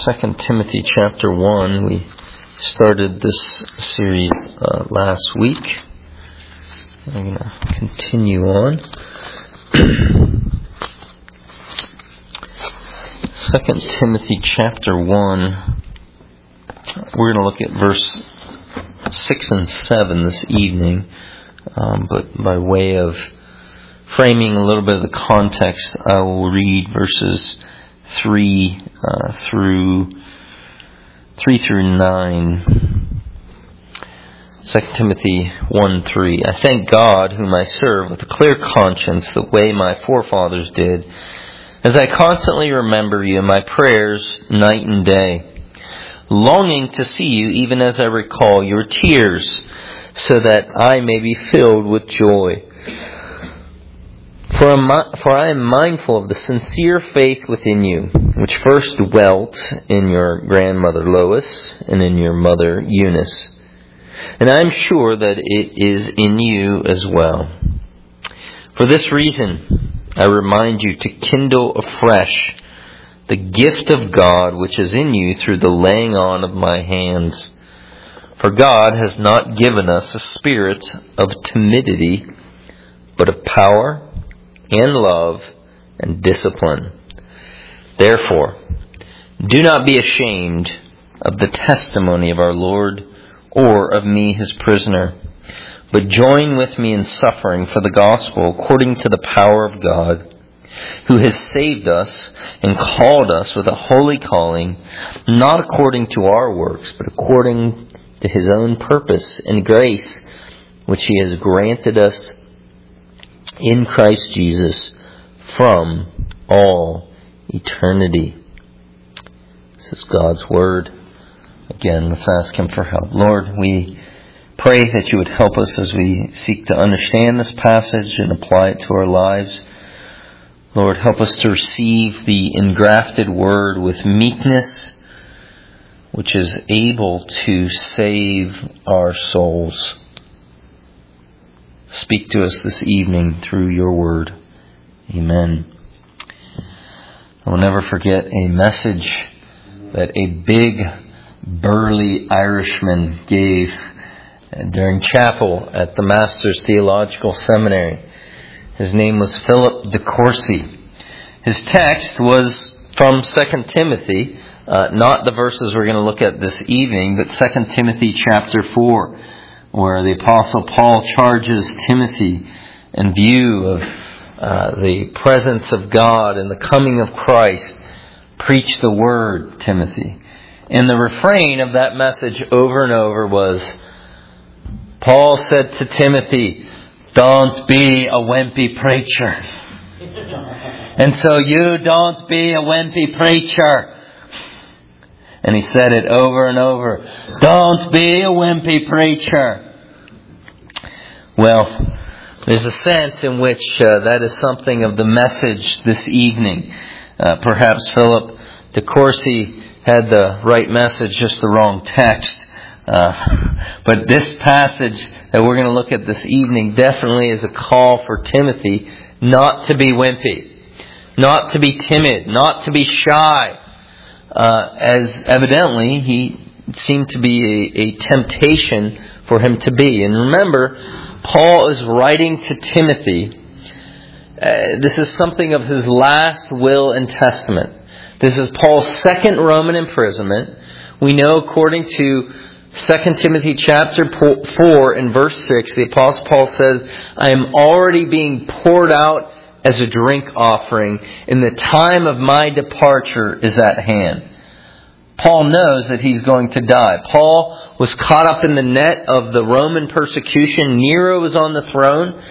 2 Timothy chapter 1. We started this series last week. I'm going to continue on. 2 Timothy chapter 1. We're going to look at verse 6 and 7 this evening. But by way of framing a little bit of the context, I will read verses 3 through 9. 2 Timothy 1:3. I thank God, whom I serve with a clear conscience, the way my forefathers did, as I constantly remember you in my prayers night and day, longing to see you even as I recall your tears, so that I may be filled with joy. For I am mindful of the sincere faith within you, which first dwelt in your grandmother Lois and in your mother Eunice. And I am sure that it is in you as well. For this reason, I remind you to kindle afresh the gift of God which is in you through the laying on of my hands. For God has not given us a spirit of timidity, but of power and love and discipline. Therefore, do not be ashamed of the testimony of our Lord or of me, his prisoner, but join with me in suffering for the gospel according to the power of God, who has saved us and called us with a holy calling, not according to our works, but according to his own purpose and grace, which he has granted us in Christ Jesus from all eternity. This is God's Word. Again, let's ask Him for help. Lord, we pray that you would help us as we seek to understand this passage and apply it to our lives. Lord, help us to receive the engrafted Word with meekness, which is able to save our souls. Speak to us this evening through your word. Amen. I will never forget a message that a big, burly Irishman gave during chapel at the Master's Theological Seminary. His name was Philip de Courcy. His text was from 2 Timothy, not the verses we're going to look at this evening, but 2 Timothy chapter 4. Where the Apostle Paul charges Timothy in view of the presence of God and the coming of Christ. Preach the word, Timothy. And the refrain of that message over and over was, Paul said to Timothy, don't be a wimpy preacher. And so you don't be a wimpy preacher. And he said it over and over. Don't be a wimpy preacher. Well, there's a sense in which that is something of the message this evening. Perhaps Philip de Courcy had the right message, just the wrong text. But this passage that we're going to look at this evening definitely is a call for Timothy not to be wimpy, not to be timid, not to be shy. As evidently he seemed to be a temptation for him to be. And remember, Paul is writing to Timothy. This is something of his last will and testament. This is Paul's second Roman imprisonment. We know according to 2 Timothy chapter 4 and verse 6, the Apostle Paul says, I am already being poured out as a drink offering, and the time of my departure is at hand. Paul knows that he's going to die. Paul was caught up in the net of the Roman persecution. Nero was on the throne.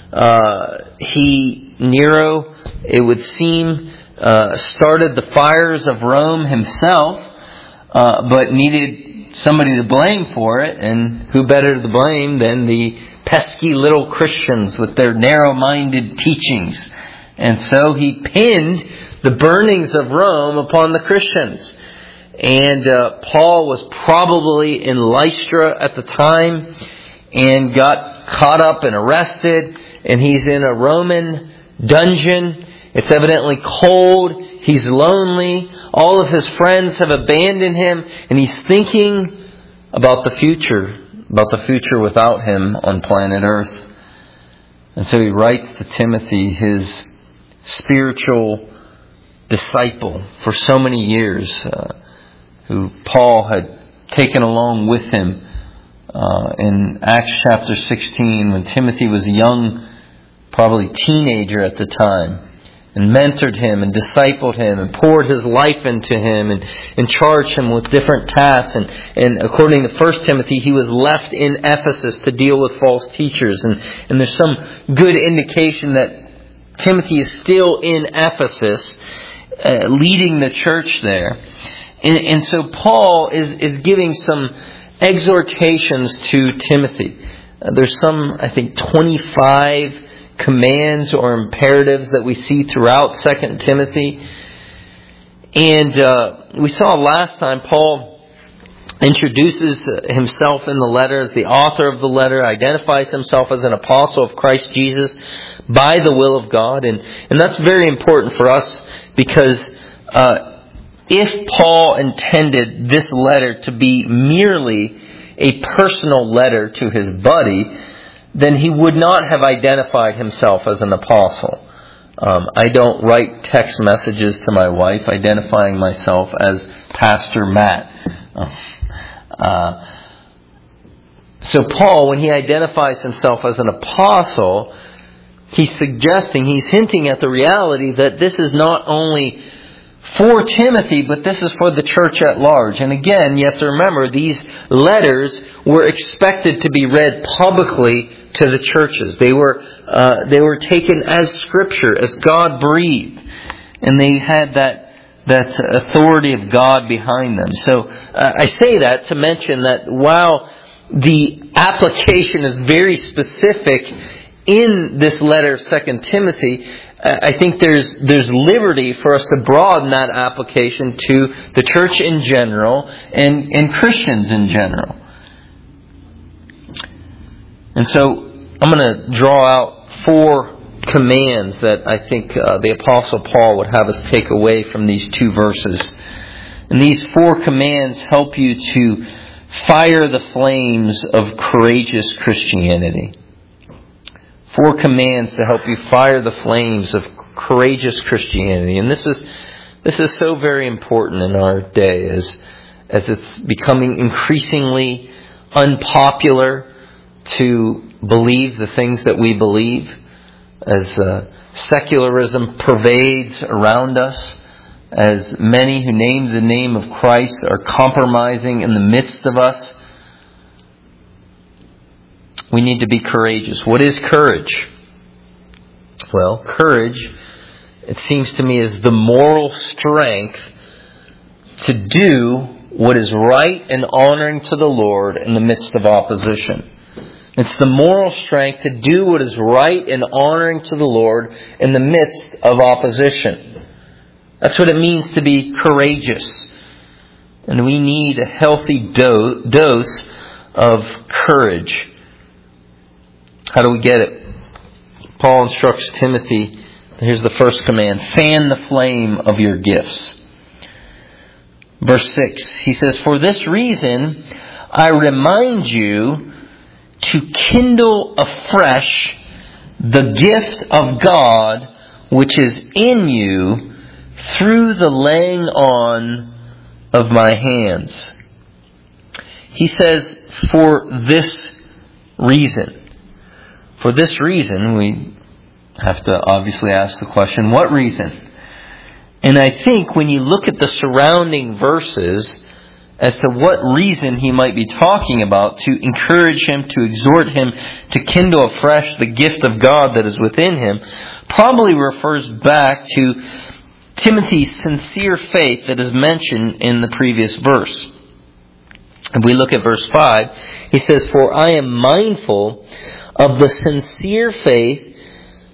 Nero, it would seem, started the fires of Rome himself, but needed somebody to blame for it. And who better to blame than the pesky little Christians with their narrow-minded teachings. And so he pinned the burnings of Rome upon the Christians. And Paul was probably in Lystra at the time and got caught up and arrested. And he's in a Roman dungeon. It's evidently cold. He's lonely. All of his friends have abandoned him. And he's thinking about the future without him on planet Earth. And so he writes to Timothy, his spiritual disciple for so many years, who Paul had taken along with him in Acts chapter 16 when Timothy was a young, probably teenager at the time, and mentored him and discipled him and poured his life into him and charged him with different tasks. And according to 1 Timothy, he was left in Ephesus to deal with false teachers. And there's some good indication that Timothy is still in Ephesus, leading the church there. And so Paul is giving some exhortations to Timothy. There's some, I think, 25 commands or imperatives that we see throughout 2 Timothy. And we saw last time Paul introduces himself in the letter as the author of the letter, identifies himself as an apostle of Christ Jesus by the will of God. And that's very important for us because if Paul intended this letter to be merely a personal letter to his buddy, then he would not have identified himself as an apostle. I don't write text messages to my wife identifying myself as Pastor Matt. So Paul, when he identifies himself as an apostle, he's hinting at the reality that this is not only for Timothy, but this is for the church at large. And again, you have to remember, these letters were expected to be read publicly to the churches. They were taken as Scripture, as God breathed, and they had that authority of God behind them. So I say that to mention that while the application is very specific in this letter of 2 Timothy, I think there's liberty for us to broaden that application to the church in general and Christians in general. And so I'm going to draw out 4 commands that I think the Apostle Paul would have us take away from these 2 verses. And these 4 commands help you to fire the flames of courageous Christianity. 4 commands to help you fire the flames of courageous Christianity. And this is so very important in our day as it's becoming increasingly unpopular to believe the things that we believe, as secularism pervades around us, as many who name the name of Christ are compromising in the midst of us. We need to be courageous. What is courage? Well, courage, it seems to me, is the moral strength to do what is right and honoring to the Lord in the midst of opposition. It's the moral strength to do what is right and honoring to the Lord in the midst of opposition. That's what it means to be courageous. And we need a healthy dose of courage. How do we get it? Paul instructs Timothy, here's the first command, fan the flame of your gifts. Verse 6, he says, for this reason, I remind you to kindle afresh the gift of God which is in you through the laying on of my hands. He says, for this reason. For this reason, we have to obviously ask the question, what reason? And I think when you look at the surrounding verses as to what reason he might be talking about to encourage him, to exhort him, to kindle afresh the gift of God that is within him, probably refers back to Timothy's sincere faith that is mentioned in the previous verse. If we look at verse 5, he says, for I am mindful of the sincere faith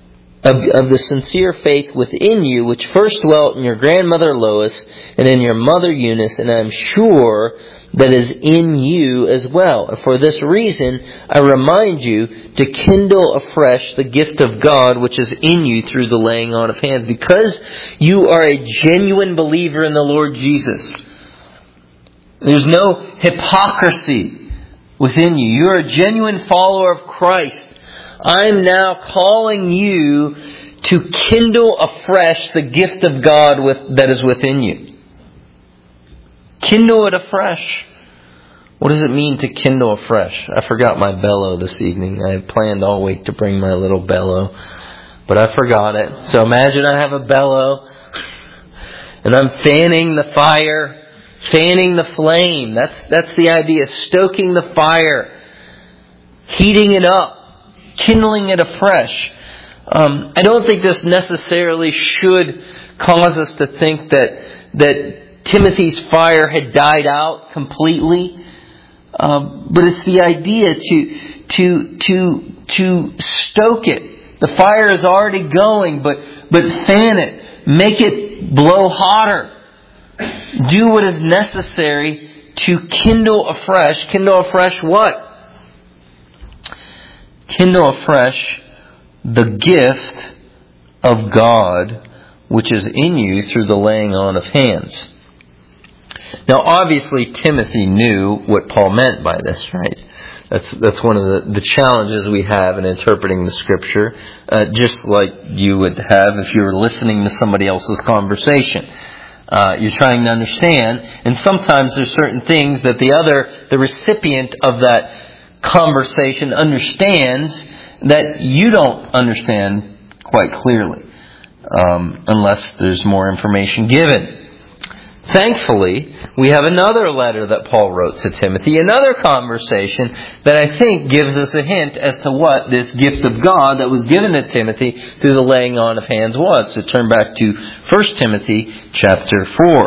of the sincere faith within you, which first dwelt in your grandmother Lois and in your mother Eunice, and I am sure that is in you as well. And for this reason, I remind you to kindle afresh the gift of God which is in you through the laying on of hands, because you are a genuine believer in the Lord Jesus. There's no hypocrisy within you. You're a genuine follower of Christ. I'm now calling you to kindle afresh the gift of God that is within you. Kindle it afresh. What does it mean to kindle afresh? I forgot my bellow this evening. I had planned all week to bring my little bellow, but I forgot it. So imagine I have a bellow and I'm fanning the fire, fanning the flame. That's the idea. Stoking the fire, heating it up, kindling it afresh. I don't think this necessarily should cause us to think that Timothy's fire had died out completely, but it's the idea to stoke it. The fire is already going, but fan it, make it blow hotter. Do what is necessary to kindle afresh. Kindle afresh what? Kindle afresh the gift of God which is in you through the laying on of hands. Now, obviously, Timothy knew what Paul meant by this, right? That's one of the challenges we have in interpreting the Scripture, just like you would have if you were listening to somebody else's conversation. You're trying to understand, and sometimes there's certain things that the recipient of that conversation understands that you don't understand quite clearly, unless there's more information given. Thankfully, we have another letter that Paul wrote to Timothy, another conversation that I think gives us a hint as to what this gift of God that was given to Timothy through the laying on of hands was. So turn back to 1 Timothy chapter 4.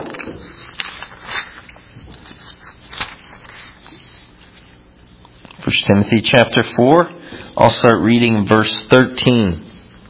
1 Timothy chapter 4, I'll start reading verse 13.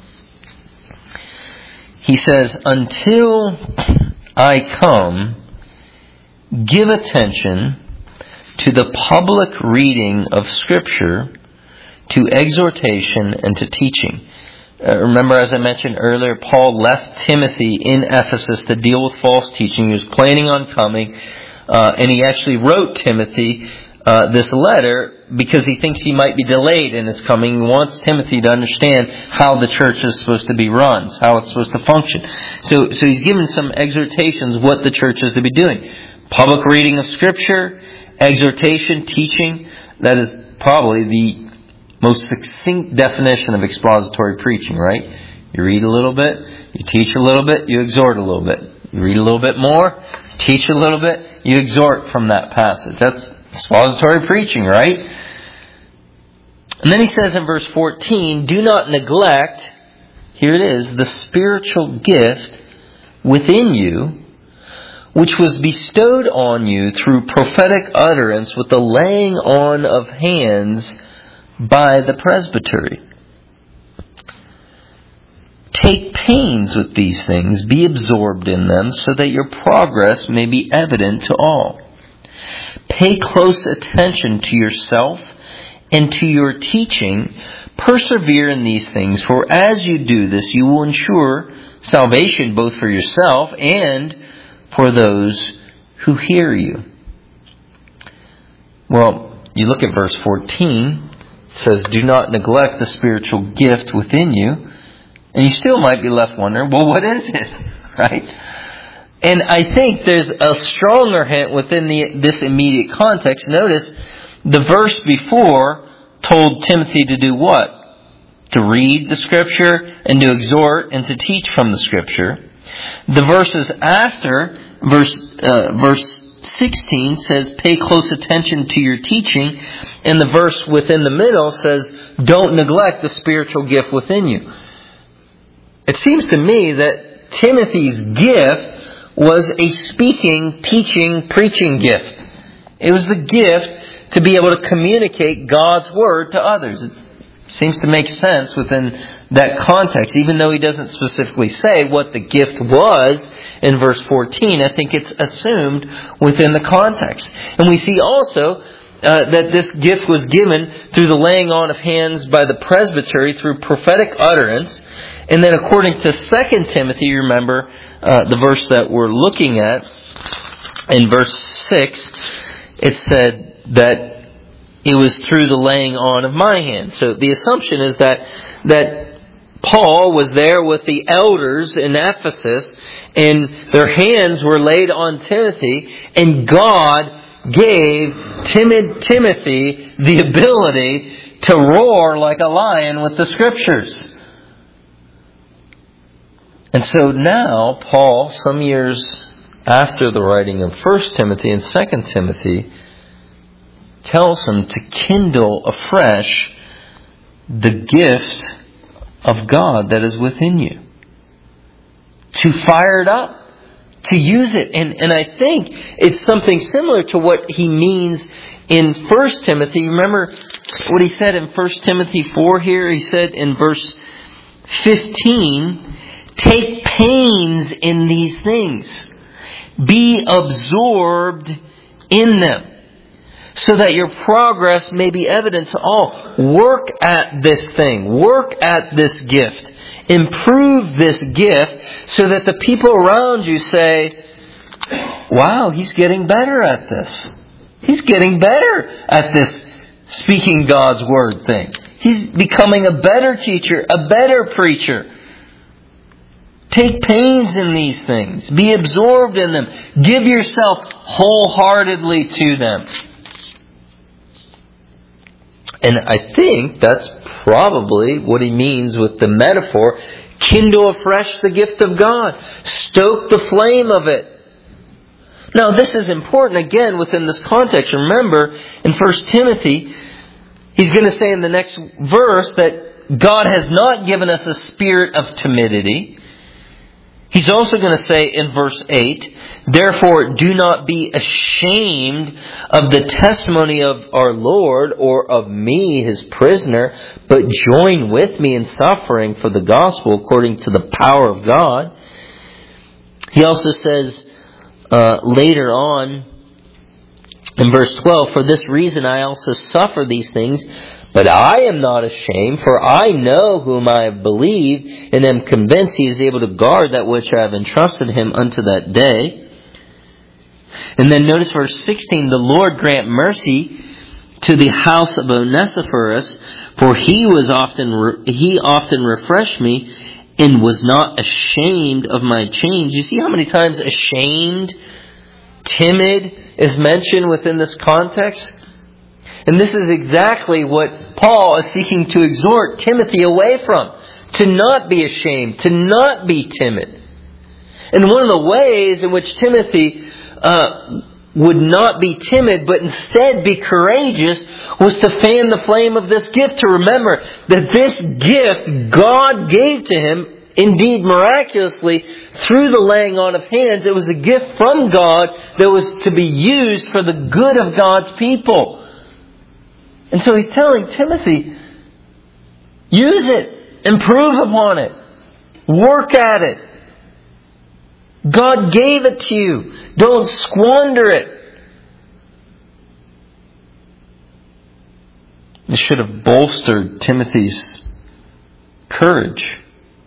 He says, "Until I come, give attention to the public reading of Scripture, to exhortation and to teaching." Remember, as I mentioned earlier, Paul left Timothy in Ephesus to deal with false teaching. He was planning on coming, and he actually wrote Timothy this letter because he thinks he might be delayed in his coming. He wants Timothy to understand how the church is supposed to be run, how it's supposed to function. So he's given some exhortations what the church is to be doing. Public reading of Scripture, exhortation, teaching. That is probably the most succinct definition of expository preaching, right? You read a little bit, you teach a little bit, you exhort a little bit. You read a little bit more, teach a little bit, you exhort from that passage. That's expository preaching, right? And then he says in verse 14, "Do not neglect," here it is, "the spiritual gift within you, which was bestowed on you through prophetic utterance with the laying on of hands by the presbytery. Take pains with these things, be absorbed in them, so that your progress may be evident to all. Pay close attention to yourself and to your teaching. Persevere in these things, for as you do this, you will ensure salvation both for yourself and for those who hear you." Well, you look at verse 14, it says, "Do not neglect the spiritual gift within you." And you still might be left wondering, well, what is it? Right? And I think there's a stronger hint within this immediate context. Notice the verse before told Timothy to do what? To read the Scripture and to exhort and to teach from the Scripture. The verses after, verse 16 says, "Pay close attention to your teaching." And the verse within the middle says, "Don't neglect the spiritual gift within you." It seems to me that Timothy's gift was a speaking, teaching, preaching gift. It was the gift to be able to communicate God's Word to others. Seems to make sense within that context, even though he doesn't specifically say what the gift was in verse 14. I think it's assumed within the context. And we see also that this gift was given through the laying on of hands by the presbytery through prophetic utterance. And then according to 2 Timothy, you remember the verse that we're looking at, in verse 6, it said that it was through the laying on of my hands. So the assumption is that Paul was there with the elders in Ephesus, and their hands were laid on Timothy, and God gave Timothy the ability to roar like a lion with the Scriptures. And so now, Paul, some years after the writing of 1 Timothy and 2 Timothy, tells him to kindle afresh the gift of God that is within you. To fire it up. To use it. And I think it's something similar to what he means in 1 Timothy. Remember what he said in 1 Timothy 4 here? He said in verse 15, take pains in these things. Be absorbed in them, so that your progress may be evident to all. Work at this thing. Work at this gift. Improve this gift so that the people around you say, wow, he's getting better at this. He's getting better at this speaking God's Word thing. He's becoming a better teacher, a better preacher. Take pains in these things. Be absorbed in them. Give yourself wholeheartedly to them. And I think that's probably what he means with the metaphor. Kindle afresh the gift of God. Stoke the flame of it. Now this is important again within this context. Remember in 1 Timothy, he's going to say in the next verse that God has not given us a spirit of timidity. He's also going to say in verse 8, therefore do not be ashamed of the testimony of our Lord or of me, His prisoner, but join with me in suffering for the gospel according to the power of God. He also says later on in verse 12, for this reason I also suffer these things, but I am not ashamed, for I know whom I have believed, and am convinced He is able to guard that which I have entrusted Him unto that day. And then notice verse 16, the Lord grant mercy to the house of Onesiphorus, for he often refreshed me, and was not ashamed of my chains. You see how many times ashamed, timid is mentioned within this context? And this is exactly what Paul is seeking to exhort Timothy away from. To not be ashamed, to not be timid. And one of the ways in which Timothy would not be timid, but instead be courageous, was to fan the flame of this gift. To remember that this gift God gave to him, indeed miraculously, through the laying on of hands. It was a gift from God that was to be used for the good of God's people. And so he's telling Timothy, use it, improve upon it, work at it. God gave it to you. Don't squander it. This should have bolstered Timothy's courage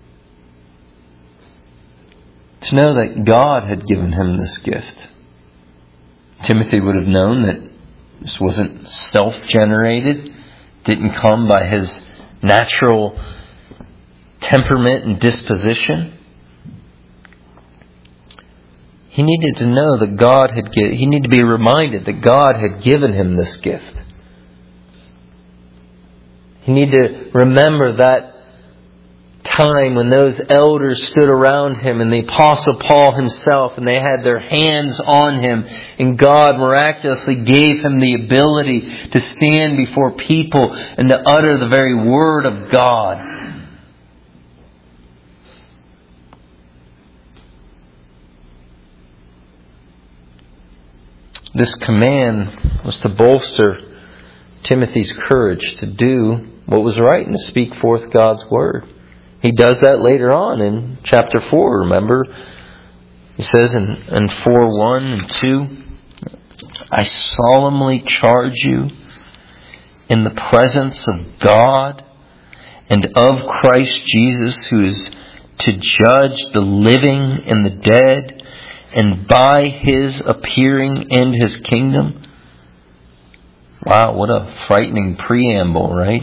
to know that God had given him this gift. Timothy would have known that this wasn't self-generated, didn't come by his natural temperament and disposition. He needed to know that he needed to be reminded that God had given him this gift. He needed to remember that time when those elders stood around him, and the Apostle Paul himself, and they had their hands on him, and God miraculously gave him the ability to stand before people and to utter the very Word of God. This command was to bolster Timothy's courage to do what was right and to speak forth God's Word. He does that later on in chapter 4, remember? He says in 4:1 and 2, I solemnly charge you in the presence of God and of Christ Jesus, who is to judge the living and the dead, and by His appearing in His kingdom. Wow, what a frightening preamble, right?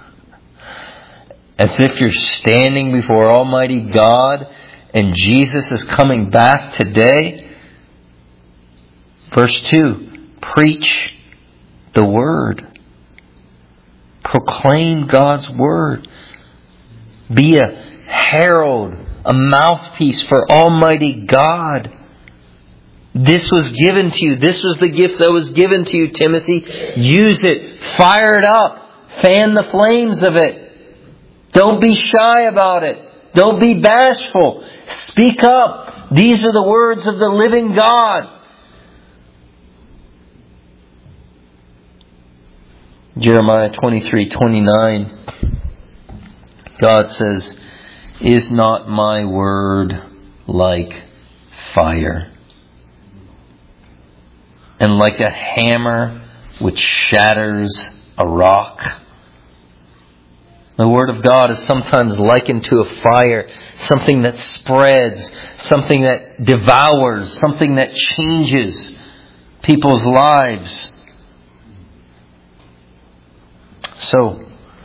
As if you're standing before Almighty God and Jesus is coming back today. Verse 2, preach the Word. Proclaim God's Word. Be a herald, a mouthpiece for Almighty God. This was given to you. This was the gift that was given to you, Timothy. Use it. Fire it up. Fan the flames of it. Don't be shy about it. Don't be bashful. Speak up. These are the words of the living God. Jeremiah 23:29. God says, is not my word like fire, and like a hammer which shatters a rock? The Word of God is sometimes likened to a fire, something that spreads, something that devours, something that changes people's lives. So,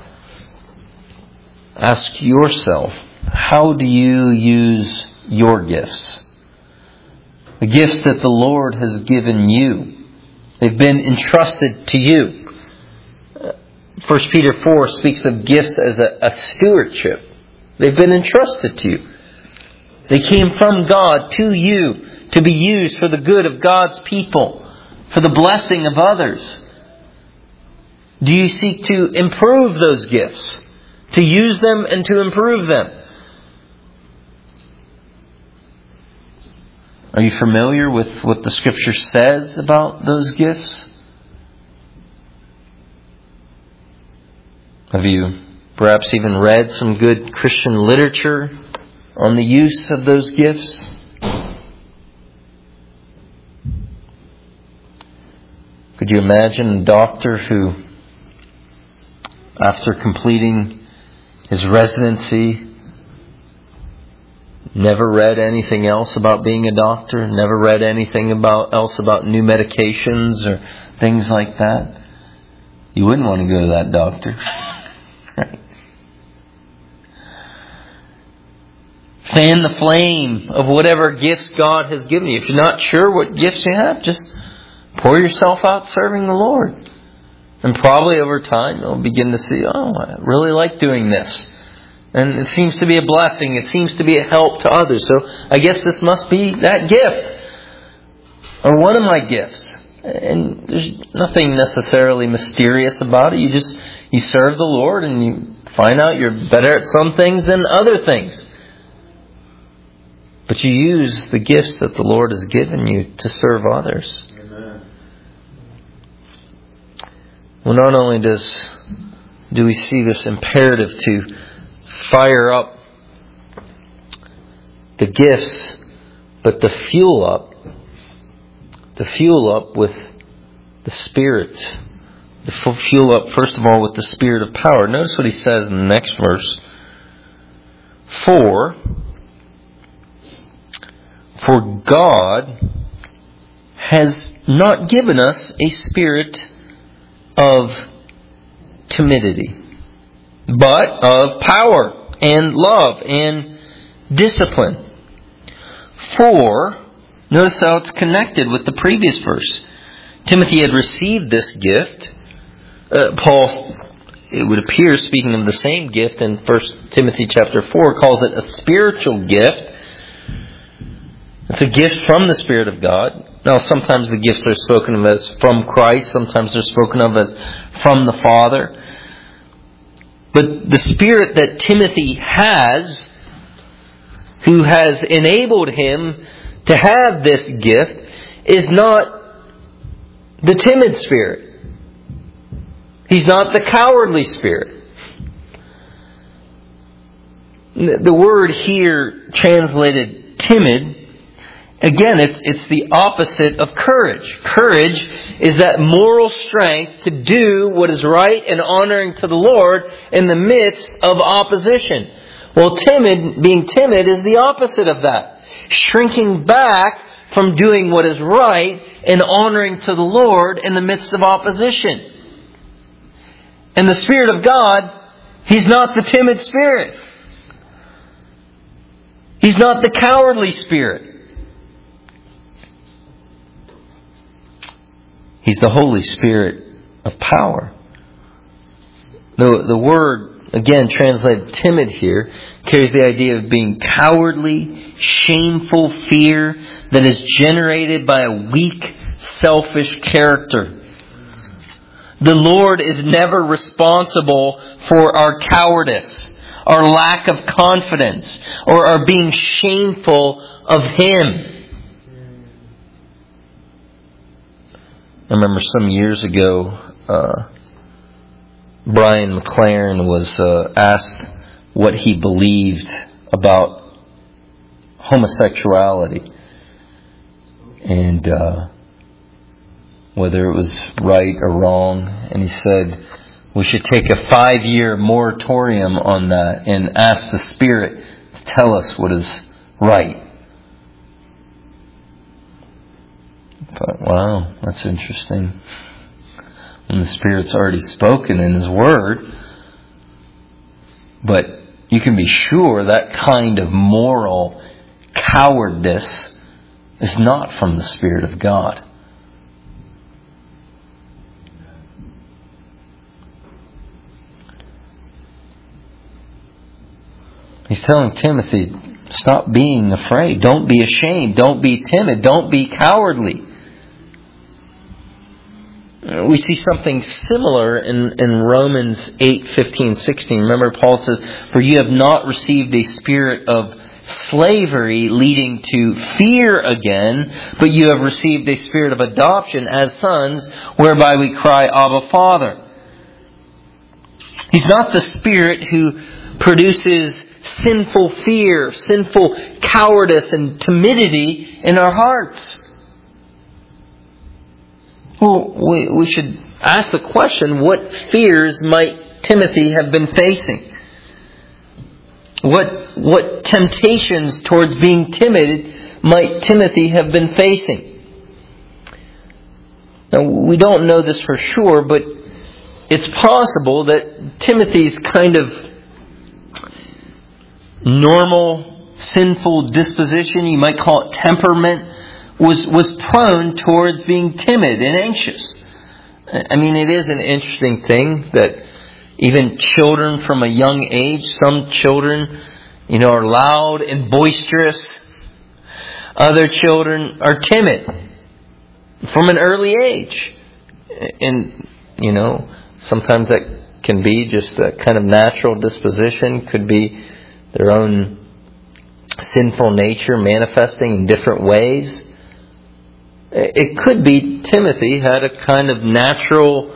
ask yourself, how do you use your gifts? The gifts that the Lord has given you. They've been entrusted to you. 1 Peter 4 speaks of gifts as a stewardship. They've been entrusted to you. They came from God to you to be used for the good of God's people, for the blessing of others. Do you seek to improve those gifts? To use them and to improve them? Are you familiar with what the Scripture says about those gifts? Have you perhaps even read some good Christian literature on the use of those gifts? Could you imagine a doctor who, after completing his residency, never read anything else about being a doctor, never read anything else about new medications or things like that? You wouldn't want to go to that doctor. Right? Fan the flame of whatever gifts God has given you. If you're not sure what gifts you have, just pour yourself out serving the Lord. And probably over time you'll begin to see, I really like doing this. And it seems to be a blessing. It seems to be a help to others. So I guess this must be that gift. Or one of my gifts. And there's nothing necessarily mysterious about it. You serve the Lord and you find out you're better at some things than other things. But you use the gifts that the Lord has given you to serve others. Amen. Well, not only do we see this imperative to fire up the gifts, but to fuel up with the Spirit. To fuel up, first of all, with the Spirit of power. Notice what he says in the next verse. For God has not given us a spirit of timidity, but of power and love and discipline. For, notice how it's connected with the previous verse. Timothy had received this gift. Paul, it would appear, speaking of the same gift in 1 Timothy chapter 4, calls it a spiritual gift. It's a gift from the Spirit of God. Now, sometimes the gifts are spoken of as from Christ. Sometimes they're spoken of as from the Father. But the Spirit that Timothy has, who has enabled him to have this gift, is not the timid spirit. He's not the cowardly spirit. The word here translated timid, again, it's the opposite of courage. Courage is that moral strength to do what is right and honoring to the Lord in the midst of opposition. Well, being timid is the opposite of that. Shrinking back from doing what is right and honoring to the Lord in the midst of opposition. And the Spirit of God, He's not the timid spirit. He's not the cowardly spirit. He's the Holy Spirit of power. The word, again, translated timid here, carries the idea of being cowardly, shameful fear that is generated by a weak, selfish character. The Lord is never responsible for our cowardice, our lack of confidence, or our being shameful of Him. I remember some years ago, Brian McLaren was asked what he believed about homosexuality and whether it was right or wrong. And he said, we should take a 5-year moratorium on that and ask the Spirit to tell us what is right. But, wow, that's interesting. And the Spirit's already spoken in His Word. But you can be sure that kind of moral cowardice is not from the Spirit of God. He's telling Timothy, stop being afraid. Don't be ashamed. Don't be timid. Don't be cowardly. We see something similar in Romans 8:15-16. Remember, Paul says, for you have not received a spirit of slavery leading to fear again, but you have received a spirit of adoption as sons, whereby we cry, Abba, Father. He's not the Spirit who produces sinful fear, sinful cowardice and timidity in our hearts. Well, we should ask the question, what fears might Timothy have been facing? What temptations towards being timid might Timothy have been facing? Now, we don't know this for sure, but it's possible that Timothy's kind of normal, sinful disposition, you might call it temperament, was prone towards being timid and anxious. I mean, it is an interesting thing that even children from a young age, some children, are loud and boisterous. Other children are timid from an early age. And, sometimes that can be just a kind of natural disposition, could be their own sinful nature manifesting in different ways. It could be Timothy had a kind of natural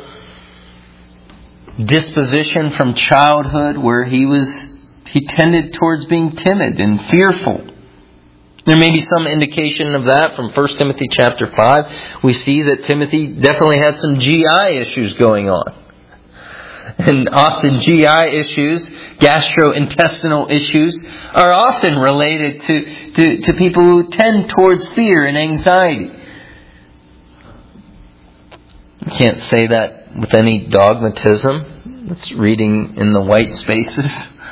disposition from childhood where he tended towards being timid and fearful. There may be some indication of that from 1 Timothy chapter 5. We see that Timothy definitely had some GI issues going on. And often GI issues, gastrointestinal issues, are often related to people who tend towards fear and anxiety. You can't say that with any dogmatism. It's reading in the white spaces.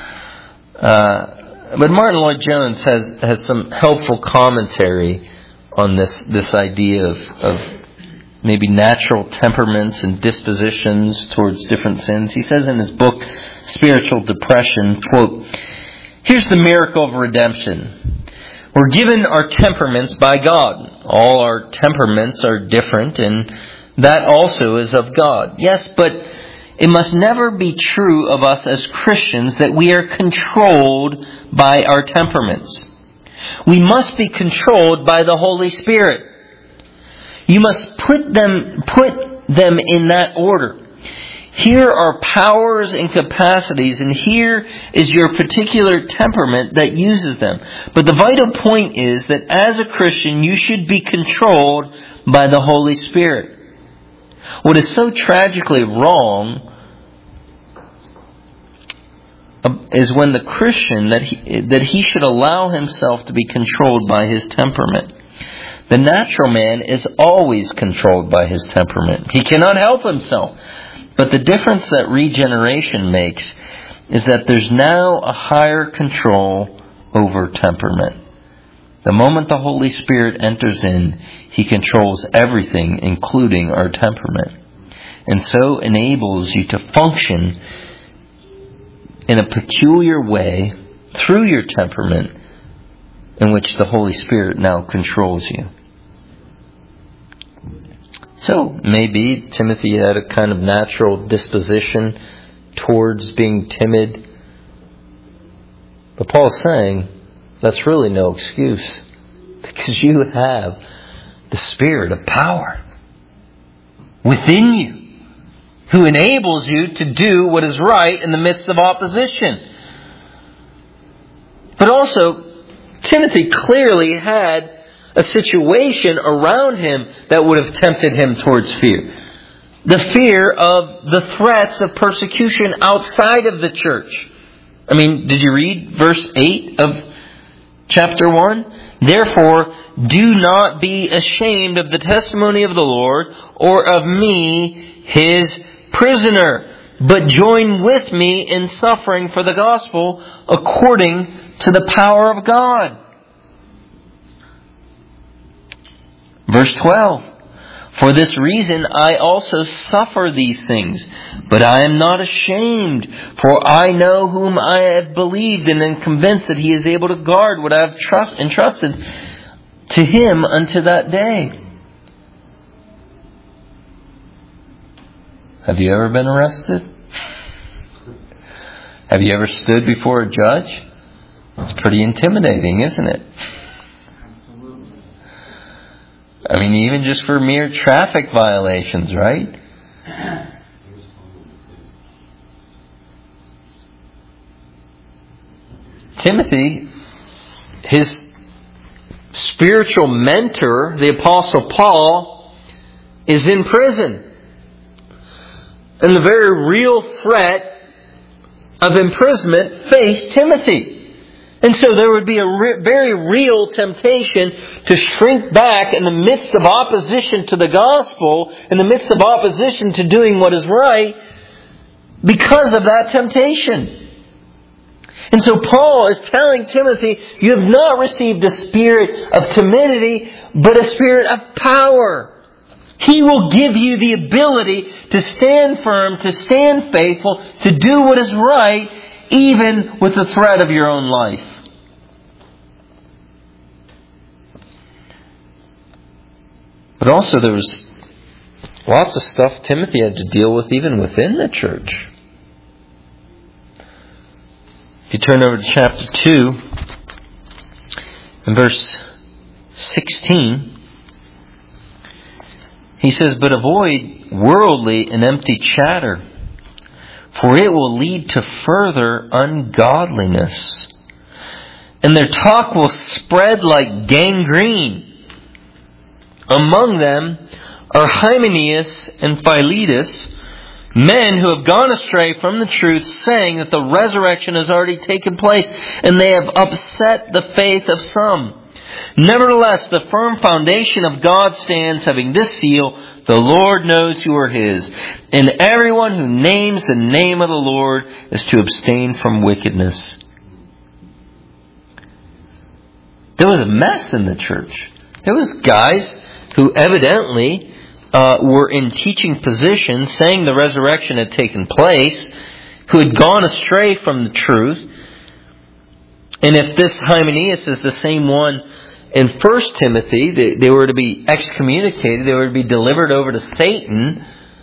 But Martin Lloyd-Jones has some helpful commentary on this idea of maybe natural temperaments and dispositions towards different sins. He says in his book, Spiritual Depression, quote, here's the miracle of redemption. We're given our temperaments by God. All our temperaments are different, and that also is of God. Yes, but it must never be true of us as Christians that we are controlled by our temperaments. We must be controlled by the Holy Spirit. You must put them in that order. Here are powers and capacities, and here is your particular temperament that uses them. But the vital point is that as a Christian, you should be controlled by the Holy Spirit. What is so tragically wrong is when the Christian, that he should allow himself to be controlled by his temperament. The natural man is always controlled by his temperament. He cannot help himself. But the difference that regeneration makes is that there's now a higher control over temperament. The moment the Holy Spirit enters in, He controls everything, including our temperament, and so enables you to function in a peculiar way through your temperament in which the Holy Spirit now controls you. So maybe Timothy had a kind of natural disposition towards being timid. But Paul's saying that's really no excuse, because you have the Spirit of power within you, who enables you to do what is right in the midst of opposition. But also, Timothy clearly had a situation around him that would have tempted him towards fear. The fear of the threats of persecution outside of the church. I mean, did you read verse 8 of chapter 1? Therefore, do not be ashamed of the testimony of the Lord or of me, His prisoner, but join with me in suffering for the gospel according to the power of God. Verse 12. For this reason I also suffer these things, but I am not ashamed, for I know whom I have believed and am convinced that He is able to guard what I have entrusted to Him unto that day. Have you ever been arrested? Have you ever stood before a judge? It's pretty intimidating, isn't it? I mean, even just for mere traffic violations, right? Timothy, his spiritual mentor, the Apostle Paul, is in prison. And the very real threat of imprisonment faced Timothy. And so there would be a very real temptation to shrink back in the midst of opposition to the gospel, in the midst of opposition to doing what is right, because of that temptation. And so Paul is telling Timothy, you have not received a spirit of timidity, but a spirit of power. He will give you the ability to stand firm, to stand faithful, to do what is right, even with the threat of your own life. But also there was lots of stuff Timothy had to deal with even within the church. If you turn over to chapter 2, in verse 16, he says, but avoid worldly and empty chatter, for it will lead to further ungodliness. And their talk will spread like gangrene. Among them are Hymenaeus and Philetus, men who have gone astray from the truth, saying that the resurrection has already taken place, and they have upset the faith of some. Nevertheless, the firm foundation of God stands, having this seal, the Lord knows who are His. And everyone who names the name of the Lord is to abstain from wickedness. There was a mess in the church. There was guys who evidently were in teaching positions, saying the resurrection had taken place, who had gone astray from the truth. And if this Hymenaeus is the same one in 1 Timothy, they were to be excommunicated, they were to be delivered over to Satan.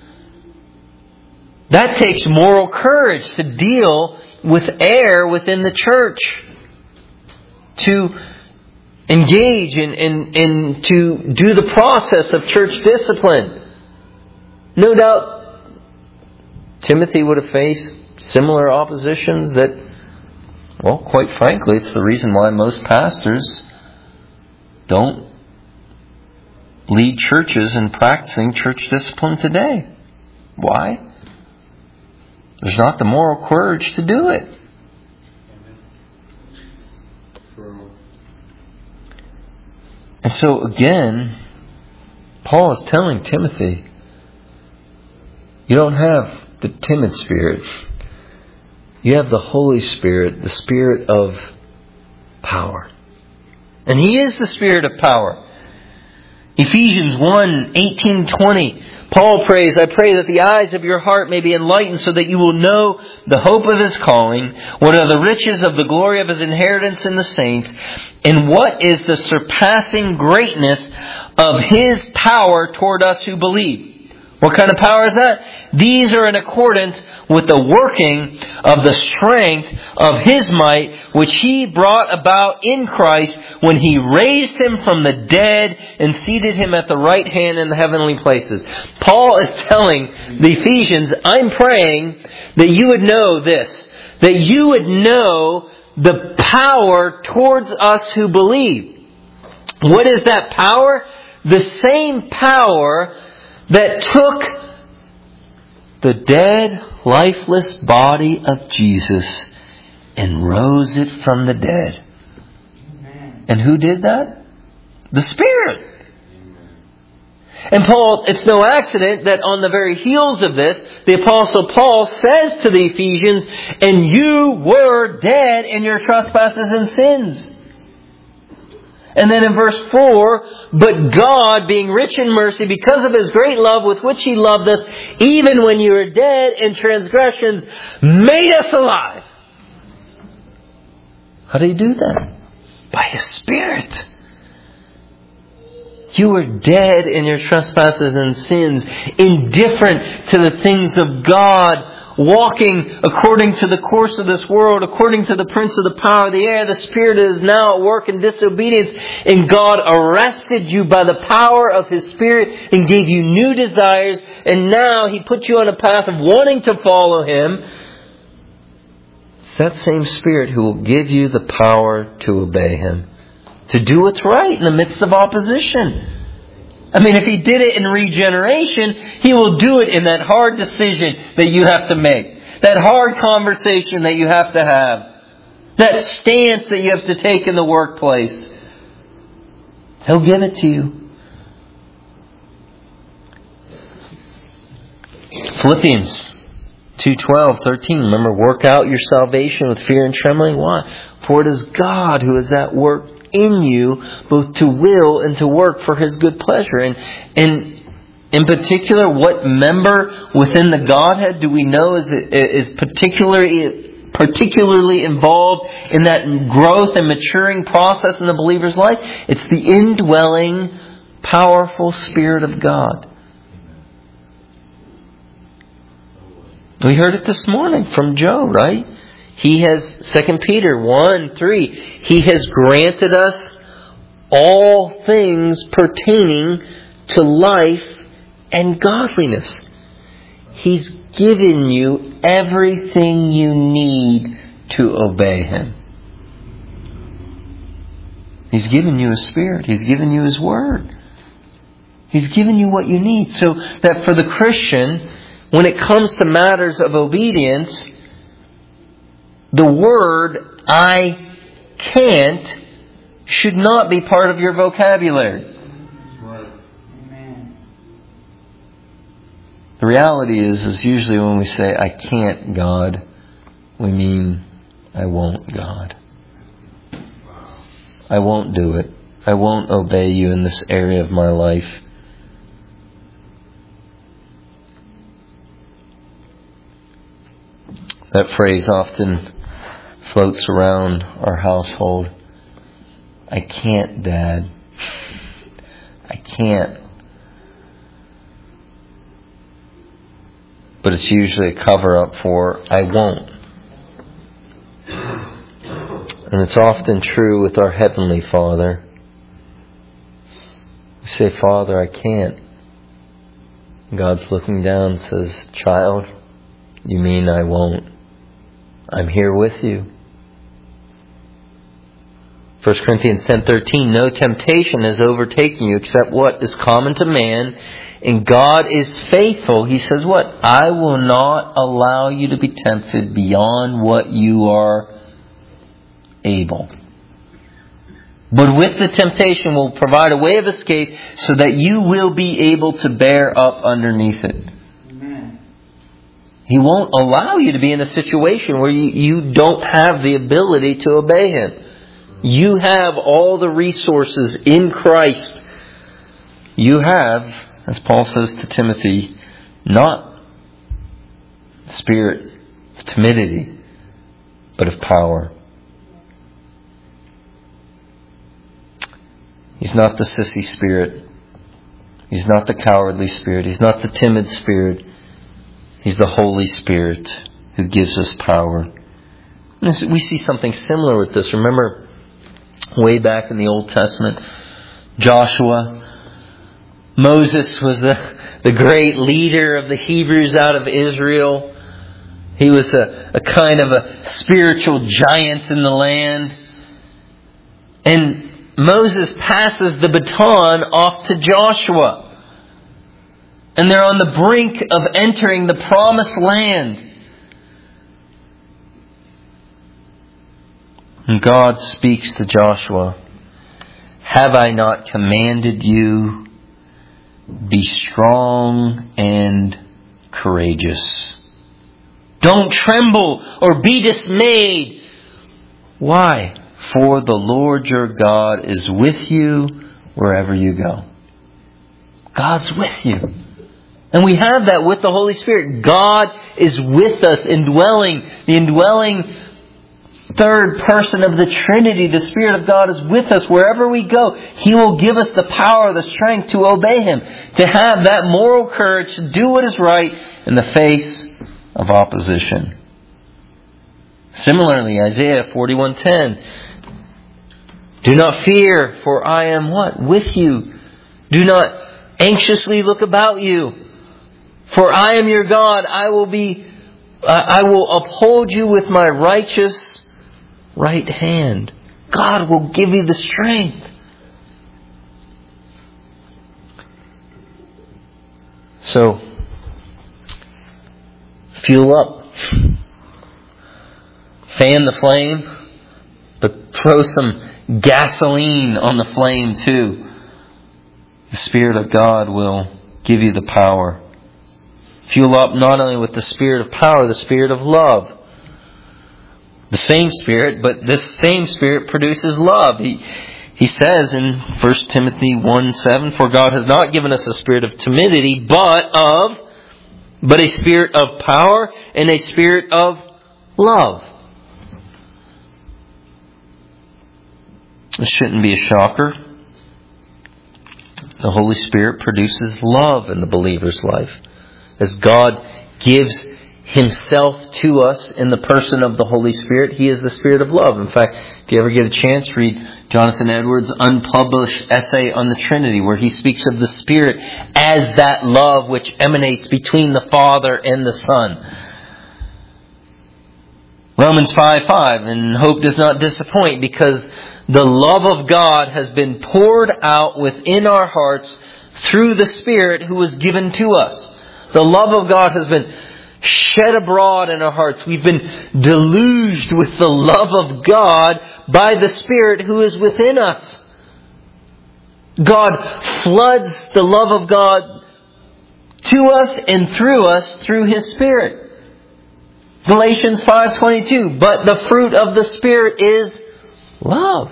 That takes moral courage to deal with error within the church, to engage in to do the process of church discipline. No doubt Timothy would have faced similar oppositions that, well, quite frankly, it's the reason why most pastors don't lead churches in practicing church discipline today. Why? There's not the moral courage to do it. And so again, Paul is telling Timothy, you don't have the timid spirit. You have the Holy Spirit, the Spirit of power. And He is the Spirit of power. Ephesians 1:18-20. Paul prays, I pray that the eyes of your heart may be enlightened so that you will know the hope of His calling, what are the riches of the glory of His inheritance in the saints, and what is the surpassing greatness of His power toward us who believe. What kind of power is that? These are in accordance with the working of the strength of His might, which He brought about in Christ when He raised Him from the dead and seated Him at the right hand in the heavenly places. Paul is telling the Ephesians, I'm praying that you would know this, that you would know the power towards us who believe. What is that power? The same power that took the dead, lifeless body of Jesus and rose it from the dead. Amen. And who did that? The Spirit. Amen. And Paul, it's no accident that on the very heels of this, the Apostle Paul says to the Ephesians, and you were dead in your trespasses and sins. And then in verse 4, but God, being rich in mercy, because of His great love with which He loved us, even when you were dead in transgressions, made us alive. How do you do that? By His Spirit. You were dead in your trespasses and sins, indifferent to the things of God, walking according to the course of this world, according to the prince of the power of the air. The Spirit is now at work in disobedience, and God arrested you by the power of His Spirit and gave you new desires, and now He put you on a path of wanting to follow Him. It's that same Spirit who will give you the power to obey Him, to do what's right in the midst of opposition. I mean, if He did it in regeneration, He will do it in that hard decision that you have to make. That hard conversation that you have to have. That stance that you have to take in the workplace. He'll give it to you. Philippians 2:12-13. Remember, work out your salvation with fear and trembling. Why? For it is God who is at work in you, both to will and to work for His good pleasure. And in particular, what member within the Godhead do we know is particularly involved in that growth and maturing process in the believer's life? It's the indwelling, powerful Spirit of God. We heard it this morning from Joe, right? He has, 2 Peter 1:3, He has granted us all things pertaining to life and godliness. He's given you everything you need to obey Him. He's given you His Spirit. He's given you His Word. He's given you what you need. So that for the Christian, when it comes to matters of obedience, the word I can't should not be part of your vocabulary. Right. Amen. The reality is usually when we say I can't, God, we mean I won't, God. I won't do it. I won't obey you in this area of my life. That phrase often floats around our household. I can't, Dad. I can't. But it's usually a cover-up for I won't. And it's often true with our Heavenly Father. We say, Father, I can't. God's looking down and says, child, You mean I won't? I'm here with you. 1 Corinthians 10:13, no temptation has overtaken you except what is common to man, and God is faithful. He says what? I will not allow you to be tempted beyond what you are able. But with the temptation will provide a way of escape so that you will be able to bear up underneath it. Amen. He won't allow you to be in a situation where you don't have the ability to obey Him. You have all the resources in Christ. You have, as Paul says to Timothy, not spirit of timidity, but of power. He's not the sissy spirit. He's not the cowardly spirit. He's not the timid spirit. He's the Holy Spirit who gives us power. And we see something similar with this. Remember, way back in the Old Testament, Joshua, Moses was the great leader of the Hebrews out of Israel. He was a kind of a spiritual giant in the land. And Moses passes the baton off to Joshua. And they're on the brink of entering the promised land. And God speaks to Joshua, have I not commanded you, be strong and courageous. Don't tremble or be dismayed. Why? For the Lord your God is with you wherever you go. God's with you. And we have that with the Holy Spirit. God is with us, the indwelling third person of the Trinity. The Spirit of God is with us wherever we go. He will give us the power, the strength to obey Him, to have that moral courage to do what is right in the face of opposition. Similarly, Isaiah 41:10. Do not fear, for I am what? With you. Do not anxiously look about you, for I am your God. I will uphold you with my righteous right hand. God will give you the strength. So, fuel up. Fan the flame, but throw some gasoline on the flame too. The Spirit of God will give you the power. Fuel up not only with the Spirit of power, the Spirit of love. The same Spirit, but this same Spirit produces love. He says in 1 Timothy 1:7, for God has not given us a spirit of timidity, but a spirit of power and a spirit of love. This shouldn't be a shocker. The Holy Spirit produces love in the believer's life. As God gives Himself to us in the person of the Holy Spirit, He is the Spirit of love. In fact, if you ever get a chance, read Jonathan Edwards' unpublished essay on the Trinity, where he speaks of the Spirit as that love which emanates between the Father and the Son. Romans 5:5, and hope does not disappoint, because the love of God has been poured out within our hearts through the Spirit who was given to us. The love of God has been shed abroad in our hearts. We've been deluged with the love of God by the Spirit who is within us. God floods the love of God to us and through us through His Spirit. Galatians 5:22, but the fruit of the Spirit is love.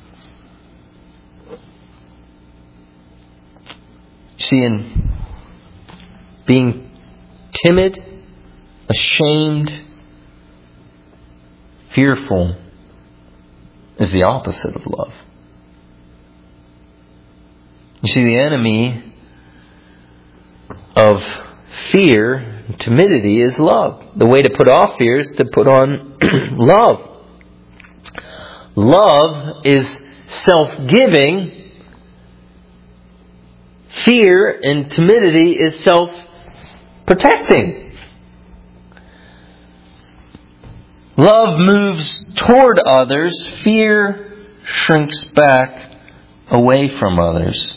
You see, in being timid, ashamed, fearful is the opposite of love. You see, the enemy of fear and timidity is love. The way to put off fear is to put on love. Love is self-giving. Fear and timidity is self-protecting. Love moves toward others. Fear shrinks back away from others.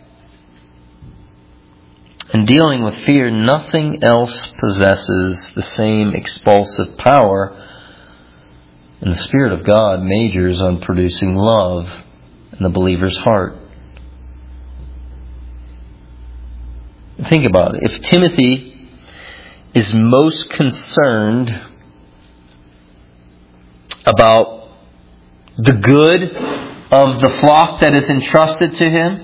In dealing with fear, nothing else possesses the same expulsive power. And the Spirit of God majors on producing love in the believer's heart. Think about it. If Timothy is most concerned about the good of the flock that is entrusted to him,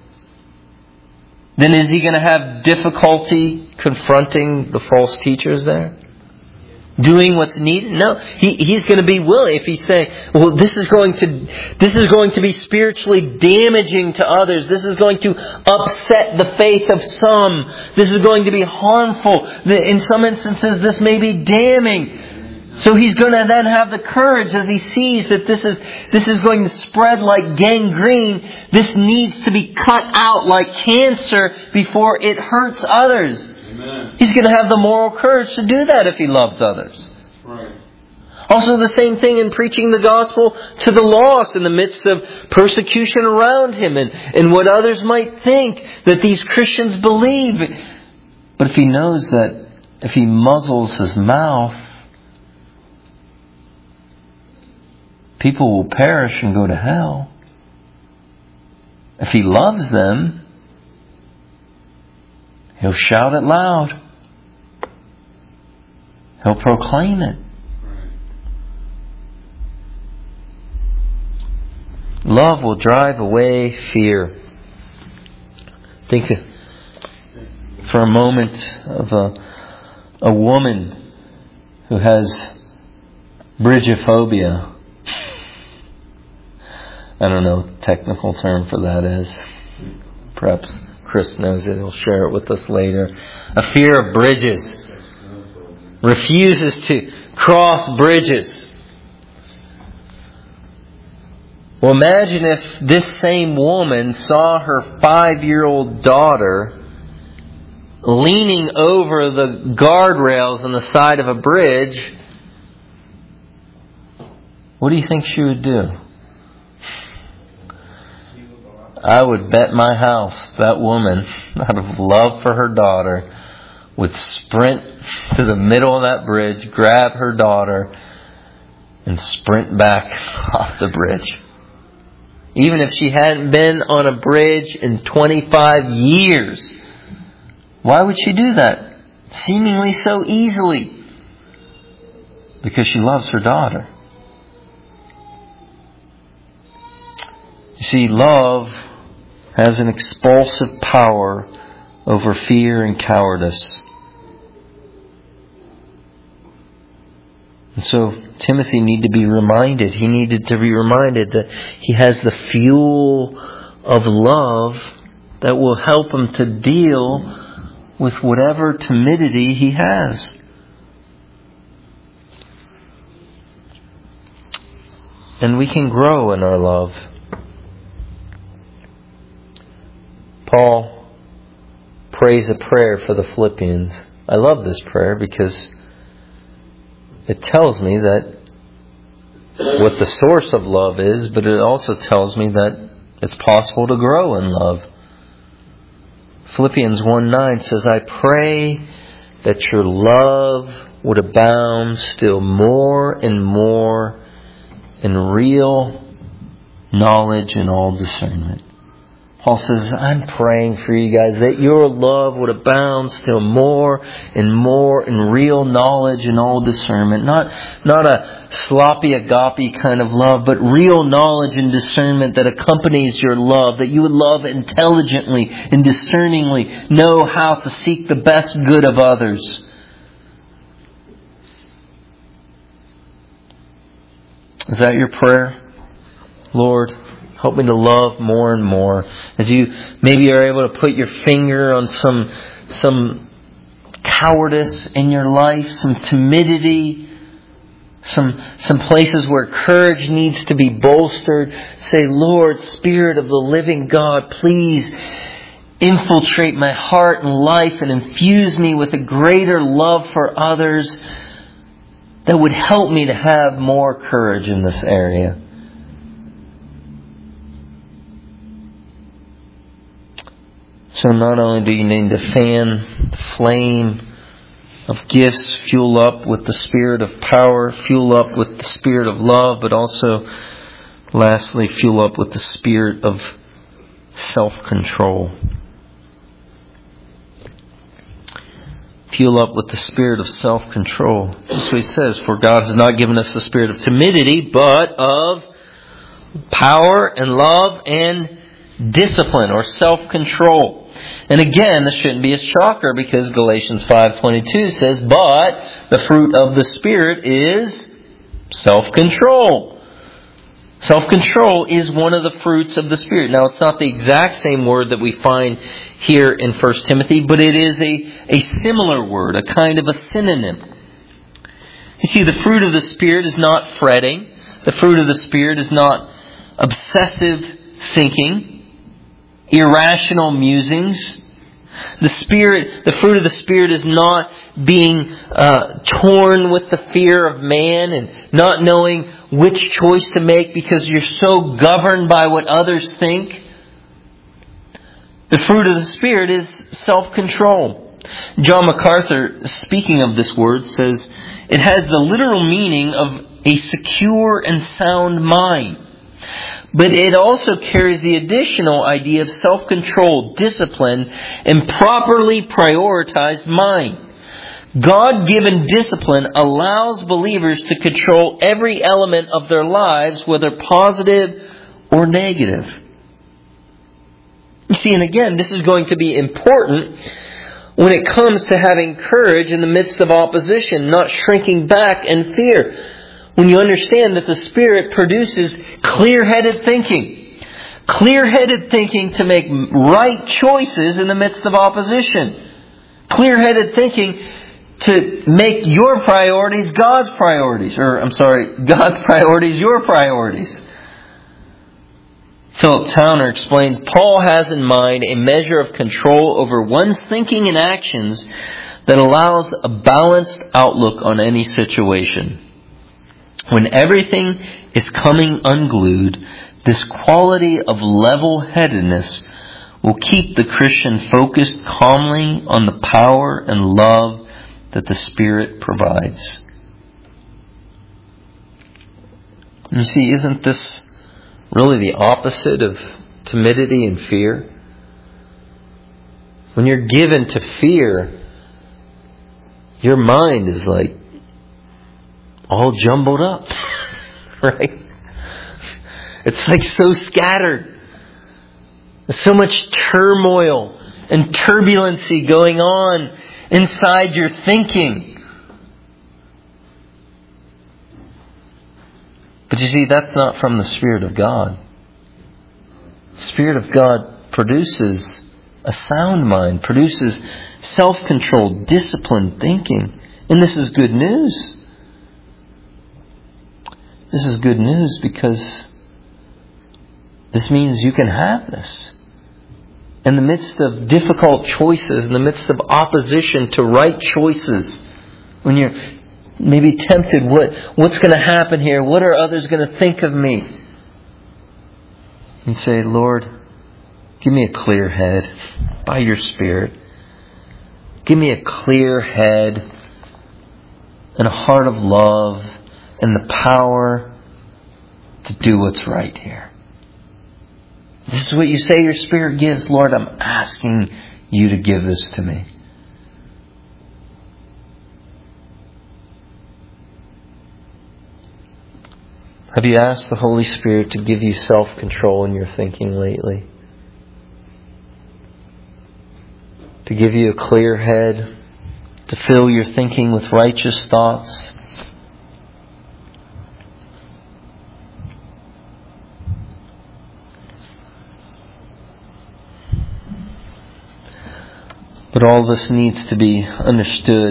then is he going to have difficulty confronting the false teachers there? Doing what's needed? No, he's going to be willing. If he's saying, well, this is going to be spiritually damaging to others. This is going to upset the faith of some. This is going to be harmful. In some instances, this may be damning. So he's going to then have the courage as he sees that this is going to spread like gangrene. This needs to be cut out like cancer before it hurts others. Amen. He's going to have the moral courage to do that if he loves others. Right. Also the same thing in preaching the gospel to the lost in the midst of persecution around him and what others might think that these Christians believe. But if he knows that if he muzzles his mouth, people will perish and go to hell. If he loves them, he'll shout it loud. He'll proclaim it. Love will drive away fear. Think for a moment of a woman who has bridgeophobia. I don't know what the technical term for that is. Perhaps Chris knows it. He'll share it with us later. A fear of bridges. Refuses to cross bridges. Well, imagine if this same woman saw her 5-year-old daughter leaning over the guardrails on the side of a bridge. What do you think she would do? I would bet my house that woman, out of love for her daughter, would sprint to the middle of that bridge, grab her daughter, and sprint back off the bridge. Even if she hadn't been on a bridge in 25 years. Why would she do that? Seemingly so easily. Because she loves her daughter. You see, love has an expulsive power over fear and cowardice. And so Timothy needed to be reminded. He needed to be reminded that he has the fuel of love that will help him to deal with whatever timidity he has. And we can grow in our love. Paul prays a prayer for the Philippians. I love this prayer because it tells me that what the source of love is, but it also tells me that it's possible to grow in love. Philippians 1:9 says, I pray that your love would abound still more and more in real knowledge and all discernment. Paul says, I'm praying for you guys that your love would abound still more and more in real knowledge and all discernment. Not a sloppy agape kind of love, but real knowledge and discernment that accompanies your love. That you would love intelligently and discerningly, know how to seek the best good of others. Is that your prayer? Lord, help me to love more and more. As you maybe are able to put your finger on some cowardice in your life, some timidity, some places where courage needs to be bolstered. Say, Lord, Spirit of the living God, please infiltrate my heart and life and infuse me with a greater love for others that would help me to have more courage in this area. So not only do you need to fan the flame of gifts, fuel up with the spirit of power, fuel up with the spirit of love, but also, lastly, fuel up with the spirit of self-control. Fuel up with the spirit of self-control. That's what he says. For God has not given us the spirit of timidity, but of power and love and discipline or self-control. And again, this shouldn't be a shocker because Galatians 5:22 says, but the fruit of the Spirit is self-control. Self-control is one of the fruits of the Spirit. Now, it's not the exact same word that we find here in 1 Timothy, but it is a similar word, a kind of a synonym. You see, the fruit of the Spirit is not fretting. The fruit of the Spirit is not obsessive thinking, irrational musings. The fruit of the Spirit is not being torn with the fear of man and not knowing which choice to make because you're so governed by what others think. The fruit of the Spirit is self-control. John MacArthur, speaking of this word, says it has the literal meaning of a secure and sound mind. But it also carries the additional idea of self-control, discipline, and properly prioritized mind. God-given discipline allows believers to control every element of their lives, whether positive or negative. You see, and again, this is going to be important when it comes to having courage in the midst of opposition, not shrinking back in fear. When you understand that the Spirit produces clear-headed thinking. Clear-headed thinking to make right choices in the midst of opposition. Clear-headed thinking to make your priorities God's priorities. God's priorities your priorities. Philip Towner explains, Paul has in mind a measure of control over one's thinking and actions that allows a balanced outlook on any situation. When everything is coming unglued, this quality of level-headedness will keep the Christian focused calmly on the power and love that the Spirit provides. You see, isn't this really the opposite of timidity and fear? When you're given to fear, your mind is like all jumbled up, right? It's like so scattered. There's so much turmoil and turbulency going on inside your thinking. But you see, that's not from the Spirit of God. The Spirit of God produces a sound mind, produces self-controlled, disciplined thinking. And this is good news. This is good news because this means you can have this. In the midst of difficult choices, in the midst of opposition to right choices, when you're maybe tempted, what's going to happen here? What are others going to think of me? You say, Lord, give me a clear head by your Spirit. Give me a clear head and a heart of love and the power to do what's right here. This is what you say your Spirit gives. Lord, I'm asking you to give this to me. Have you asked the Holy Spirit to give you self-control in your thinking lately? To give you a clear head? To fill your thinking with righteous thoughts? But all this needs to be understood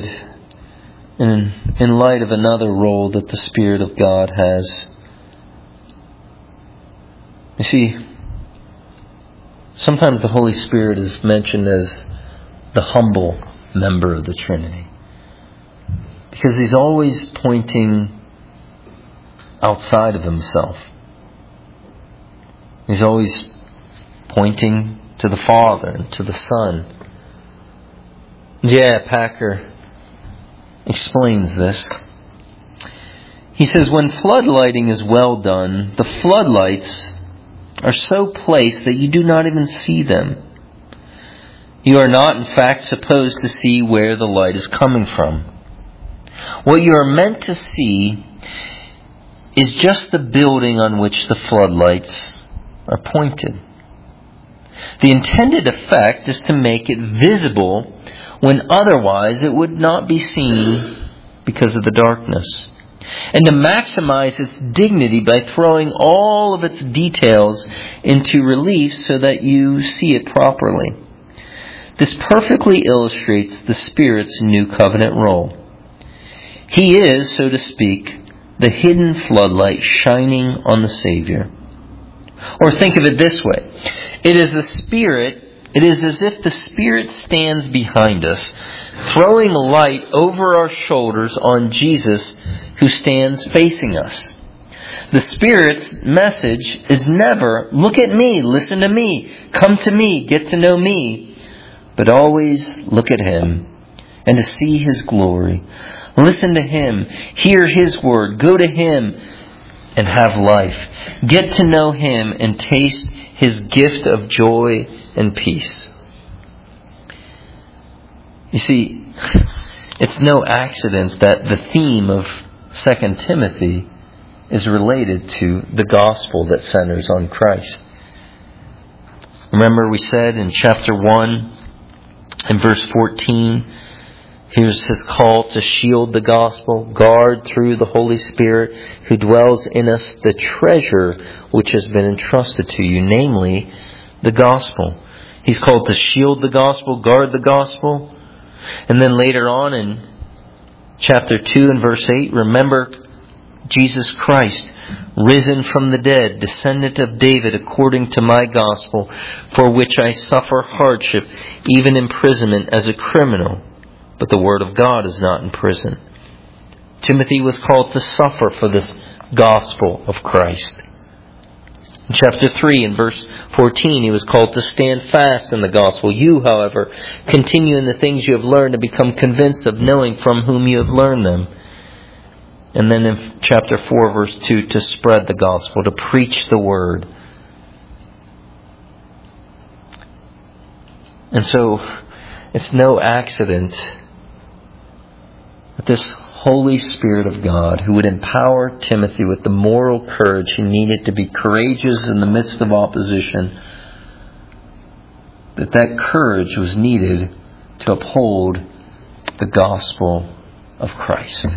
in light of another role that the Spirit of God has. You see, sometimes the Holy Spirit is mentioned as the humble member of the Trinity. Because He's always pointing outside of Himself. He's always pointing to the Father and to the Son. J.I. Packer explains this. He says, when floodlighting is well done, the floodlights are so placed that you do not even see them. You are not, in fact, supposed to see where the light is coming from. What you are meant to see is just the building on which the floodlights are pointed. The intended effect is to make it visible when otherwise it would not be seen because of the darkness, and to maximize its dignity by throwing all of its details into relief so that you see it properly. This perfectly illustrates the Spirit's new covenant role. He is, so to speak, the hidden floodlight shining on the Savior. Or think of it this way. It is as if the Spirit stands behind us, throwing light over our shoulders on Jesus, who stands facing us. The Spirit's message is never, look at me, listen to me, come to me, get to know me, but always look at Him and to see His glory. Listen to Him, hear His word, go to Him and have life. Get to know Him and taste His gift of joy and peace. You see, it's no accident that the theme of 2 Timothy is related to the gospel that centers on Christ. Remember we said in chapter 1 and verse 14, here's His call to shield the gospel, guard through the Holy Spirit who dwells in us the treasure which has been entrusted to you, namely the gospel. He's called to shield the gospel, guard the gospel. And then later on in chapter 2 and verse 8, remember Jesus Christ, risen from the dead, descendant of David, according to my gospel, for which I suffer hardship, even imprisonment as a criminal. But the word of God is not in prison. Timothy was called to suffer for this gospel of Christ. In chapter 3 and verse 14, he was called to stand fast in the gospel. You, however, continue in the things you have learned and become convinced of knowing from whom you have learned them. And then in chapter 4, verse 2, to spread the gospel, to preach the word. And so, it's no accident that this Holy Spirit of God, who would empower Timothy with the moral courage he needed to be courageous in the midst of opposition, that courage was needed to uphold the gospel of Christ.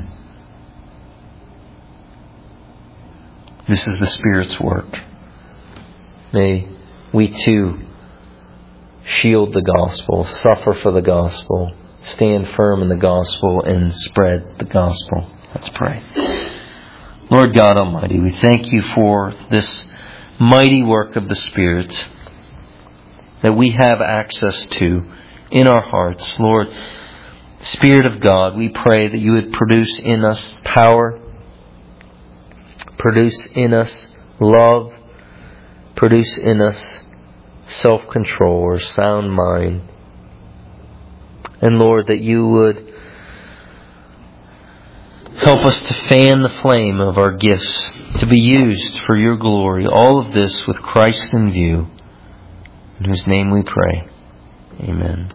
This is the Spirit's work. May we too shield the gospel, suffer for the gospel, stand firm in the gospel, and spread the gospel. Let's pray. Lord God Almighty, we thank You for this mighty work of the Spirit that we have access to in our hearts. Lord, Spirit of God, we pray that You would produce in us power, produce in us love, produce in us self-control or sound mind. And Lord, that You would help us to fan the flame of our gifts, to be used for Your glory. All of this with Christ in view, in whose name we pray. Amen.